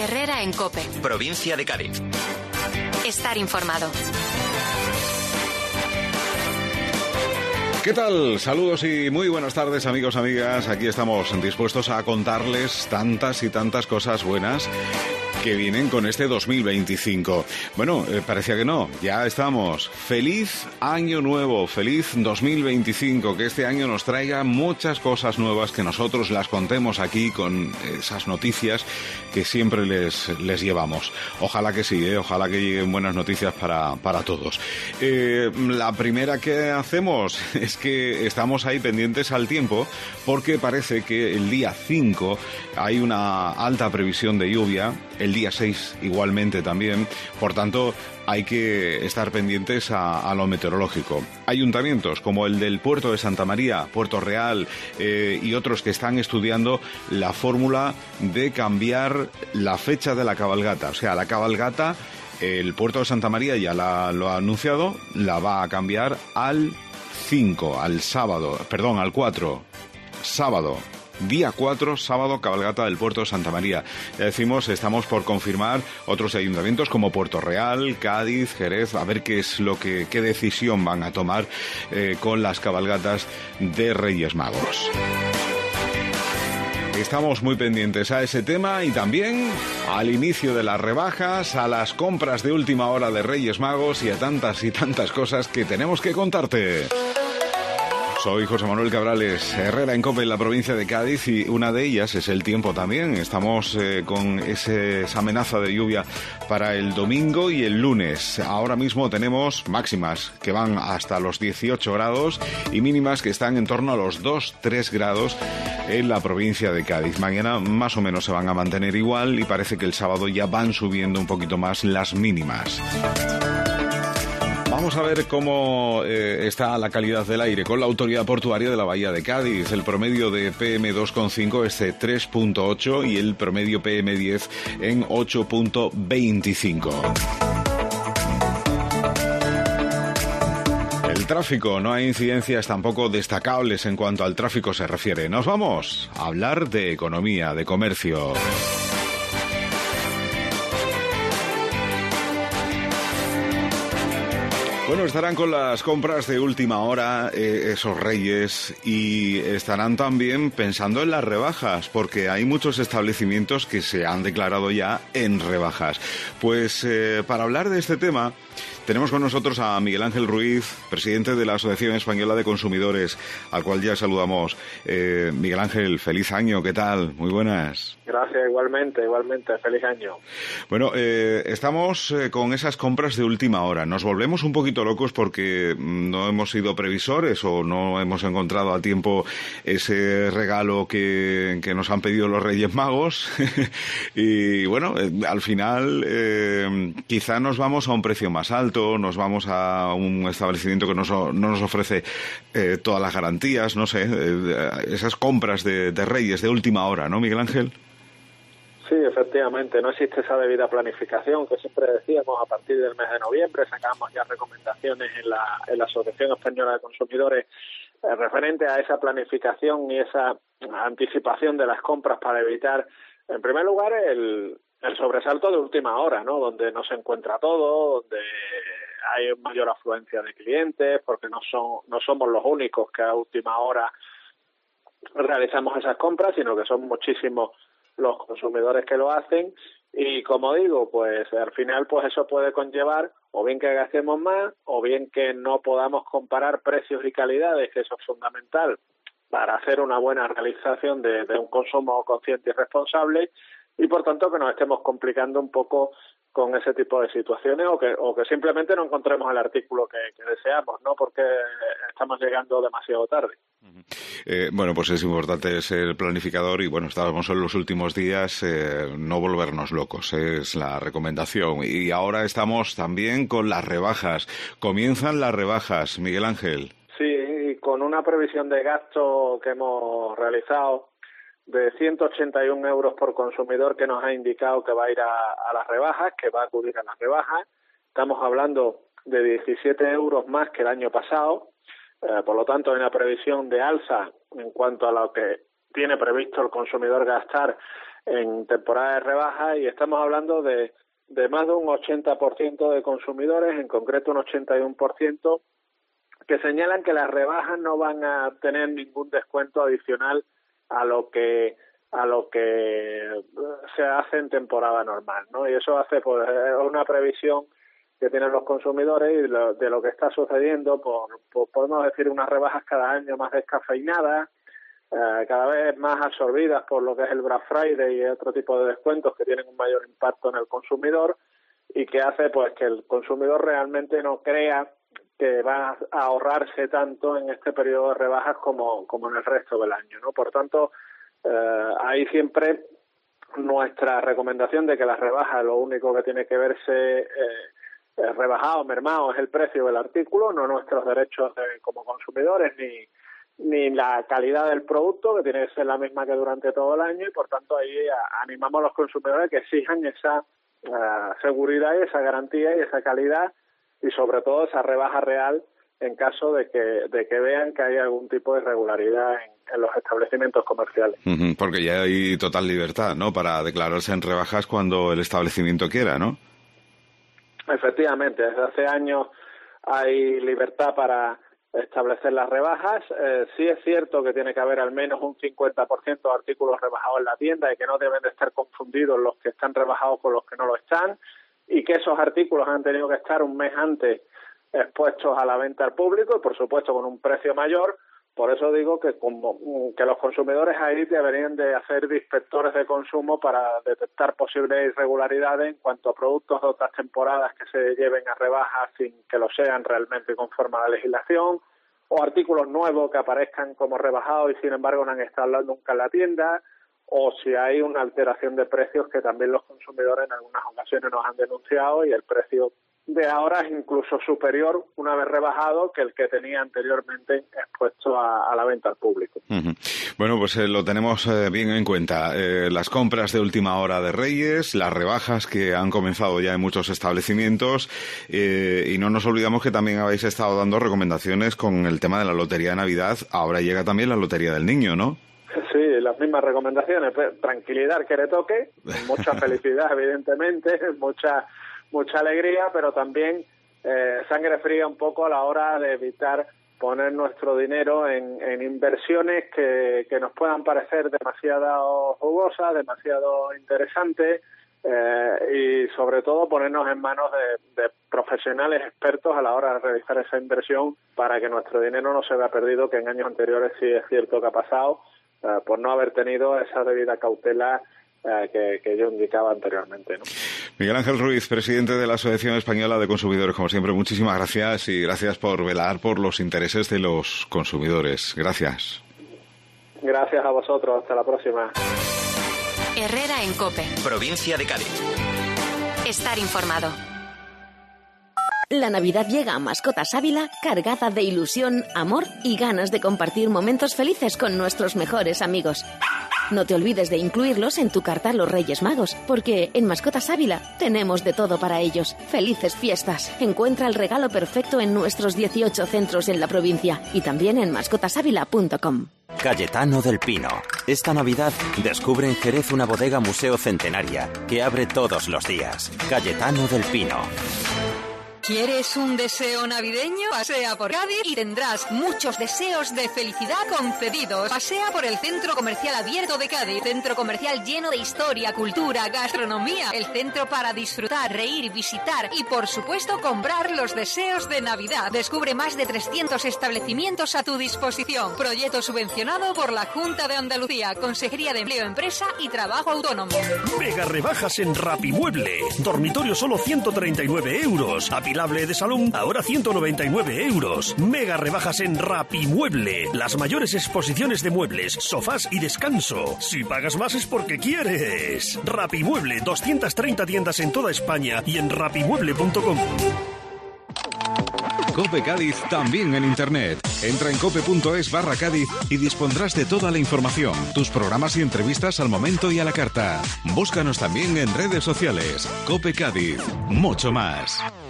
Herrera en COPE. Provincia de Cádiz. Estar informado. ¿Qué tal? Saludos y muy buenas tardes, amigos, amigas. Aquí estamos dispuestos a contarles tantas y tantas cosas buenas que vienen con este 2025. Bueno, parecía que no, ya estamos. Feliz año nuevo, feliz 2025, que este año nos traiga muchas cosas nuevas, que nosotros las contemos aquí con esas noticias que siempre les llevamos. Ojalá que sí, ojalá que lleguen buenas noticias para todos. La primera que hacemos es que estamos ahí pendientes al tiempo, porque parece que el día 5 hay una alta previsión de lluvia, el día 6 igualmente también, por tanto hay que estar pendientes a lo meteorológico. Ayuntamientos como el del Puerto de Santa María, Puerto Real y otros que están estudiando la fórmula de cambiar la fecha de la cabalgata. O sea, la cabalgata, el Puerto de Santa María ya lo ha anunciado, la va a cambiar al 5, al 4, sábado. Día 4, sábado, cabalgata del Puerto de Santa María. Ya decimos, estamos por confirmar otros ayuntamientos como Puerto Real, Cádiz, Jerez, a ver qué decisión van a tomar con las cabalgatas de Reyes Magos. Estamos muy pendientes a ese tema y también al inicio de las rebajas, a las compras de última hora de Reyes Magos y a tantas y tantas cosas que tenemos que contarte. Soy José Manuel Cabrales, Herrera en COPE en la provincia de Cádiz, y una de ellas es el tiempo también. Estamos con esa amenaza de lluvia para el domingo y el lunes. Ahora mismo tenemos máximas que van hasta los 18 grados y mínimas que están en torno a los 2-3 grados en la provincia de Cádiz. Mañana más o menos se van a mantener igual y parece que el sábado ya van subiendo un poquito más las mínimas. Vamos a ver cómo está la calidad del aire con la Autoridad Portuaria de la Bahía de Cádiz. El promedio de PM2,5 es de 3,8 y el promedio PM10 en 8,25. El tráfico, no hay incidencias tampoco destacables en cuanto al tráfico se refiere. Nos vamos a hablar de economía, de comercio. Bueno, estarán con las compras de última hora esos reyes, y estarán también pensando en las rebajas, porque hay muchos establecimientos que se han declarado ya en rebajas. Pues para hablar de este tema tenemos con nosotros a Miguel Ángel Ruiz, presidente de la Asociación Española de Consumidores, al cual ya saludamos. Miguel Ángel, feliz año, ¿qué tal? Muy buenas. Gracias, igualmente, feliz año. Bueno, estamos con esas compras de última hora. Nos volvemos un poquito locos porque no hemos sido previsores o no hemos encontrado a tiempo ese regalo que nos han pedido los Reyes Magos. Y bueno, al final quizá nos vamos a un precio más alto, nos vamos a un establecimiento que no nos ofrece todas las garantías, no sé, esas compras de Reyes de última hora, ¿no, Miguel Ángel? Sí, efectivamente, no existe esa debida planificación que siempre decíamos. A partir del mes de noviembre sacamos ya recomendaciones en la Asociación Española de Consumidores referente a esa planificación y esa anticipación de las compras para evitar, en primer lugar, el sobresalto de última hora, ¿no? Donde no se encuentra todo, donde hay mayor afluencia de clientes, porque no somos los únicos que a última hora realizamos esas compras, sino que son muchísimos los consumidores que lo hacen. Y como digo, pues al final pues eso puede conllevar o bien que gastemos más o bien que no podamos comparar precios y calidades, que eso es fundamental para hacer una buena realización de un consumo consciente y responsable, y por tanto que nos estemos complicando un poco con ese tipo de situaciones o que simplemente no encontremos el artículo que deseamos, ¿no? Porque estamos llegando demasiado tarde. Bueno, pues es importante ser planificador y bueno, estábamos en los últimos días, no volvernos locos, es la recomendación. Y ahora estamos también con las rebajas. Comienzan las rebajas, Miguel Ángel. Sí, con una previsión de gasto que hemos realizado de 181 euros por consumidor, que nos ha indicado que va a ir a las rebajas, que va a acudir a las rebajas. Estamos hablando de 17 euros más que el año pasado. Por lo tanto, hay una previsión de alza en cuanto a lo que tiene previsto el consumidor gastar en temporada de rebajas, y estamos hablando de más de un 80% de consumidores, en concreto un 81%, que señalan que las rebajas no van a tener ningún descuento adicional a lo que se hace en temporada normal, ¿no? Y eso hace pues una previsión que tienen los consumidores y de lo que está sucediendo, podemos decir unas rebajas cada año más descafeinadas, cada vez más absorbidas por lo que es el Black Friday y otro tipo de descuentos que tienen un mayor impacto en el consumidor, y que hace pues que el consumidor realmente no crea que va a ahorrarse tanto en este periodo de rebajas como en el resto del año, ¿no? Por tanto, ahí siempre nuestra recomendación de que las rebajas, lo único que tiene que verse rebajado, mermado, es el precio del artículo, no nuestros derechos como consumidores ni la calidad del producto, que tiene que ser la misma que durante todo el año, y por tanto ahí animamos a los consumidores que exijan esa seguridad y esa garantía y esa calidad, y sobre todo esa rebaja real en caso de que vean que hay algún tipo de irregularidad en los establecimientos comerciales. Porque ya hay total libertad, ¿no?, para declararse en rebajas cuando el establecimiento quiera, ¿no? Efectivamente, desde hace años hay libertad para establecer las rebajas. Sí es cierto que tiene que haber al menos un 50% de artículos rebajados en la tienda, y que no deben de estar confundidos los que están rebajados con los que no lo están, y que esos artículos han tenido que estar un mes antes expuestos a la venta al público, y por supuesto con un precio mayor. Por eso digo que los consumidores ahí deberían de hacer de inspectores de consumo para detectar posibles irregularidades en cuanto a productos de otras temporadas que se lleven a rebajas sin que lo sean realmente conforme a la legislación, o artículos nuevos que aparezcan como rebajados y sin embargo no han estado nunca en la tienda, o si hay una alteración de precios que también los consumidores en algunas ocasiones nos han denunciado, y el precio de ahora es incluso superior, una vez rebajado, que el que tenía anteriormente expuesto a la venta al público. Bueno, pues lo tenemos bien en cuenta. Las compras de última hora de Reyes, las rebajas que han comenzado ya en muchos establecimientos, y no nos olvidamos que también habéis estado dando recomendaciones con el tema de la Lotería de Navidad. Ahora llega también la Lotería del Niño, ¿no? Sí, las mismas recomendaciones. Tranquilidad que le toque, mucha felicidad, evidentemente, mucha alegría, pero también sangre fría un poco a la hora de evitar poner nuestro dinero en inversiones que nos puedan parecer demasiado jugosas, demasiado interesantes, y sobre todo ponernos en manos de profesionales expertos a la hora de realizar esa inversión, para que nuestro dinero no se vea perdido, que en años anteriores sí es cierto que ha pasado, por no haber tenido esa debida cautela que yo indicaba anteriormente, ¿no? Miguel Ángel Ruiz, presidente de la Asociación Española de Consumidores, como siempre, muchísimas gracias, y gracias por velar por los intereses de los consumidores. Gracias. Gracias a vosotros. Hasta la próxima. Herrera en COPE. Provincia de Cádiz. Estar informado. La Navidad llega a Mascotas Ávila cargada de ilusión, amor y ganas de compartir momentos felices con nuestros mejores amigos. No te olvides de incluirlos en tu carta Los Reyes Magos, porque en Mascotas Ávila tenemos de todo para ellos. ¡Felices fiestas! Encuentra el regalo perfecto en nuestros 18 centros en la provincia y también en mascotasávila.com. Cayetano del Pino. Esta Navidad descubre en Jerez una bodega museo centenaria que abre todos los días. Cayetano del Pino. ¿Quieres un deseo navideño? Pasea por Cádiz y tendrás muchos deseos de felicidad concedidos. Pasea por el Centro Comercial Abierto de Cádiz. Centro comercial lleno de historia, cultura, gastronomía. El centro para disfrutar, reír, visitar y, por supuesto, comprar los deseos de Navidad. Descubre más de 300 establecimientos a tu disposición. Proyecto subvencionado por la Junta de Andalucía, Consejería de Empleo, Empresa y Trabajo Autónomo. Mega rebajas en Rapimueble. Dormitorio solo 139 euros. De salón, ahora 199 euros. Mega rebajas en Rapimueble. Las mayores exposiciones de muebles, sofás y descanso. Si pagas más es porque quieres. Rapimueble, 230 tiendas en toda España y en rapimueble.com. COPE Cádiz también en Internet. Entra en cope.es/Cádiz y dispondrás de toda la información, tus programas y entrevistas al momento y a la carta. Búscanos también en redes sociales. COPE Cádiz. Mucho más.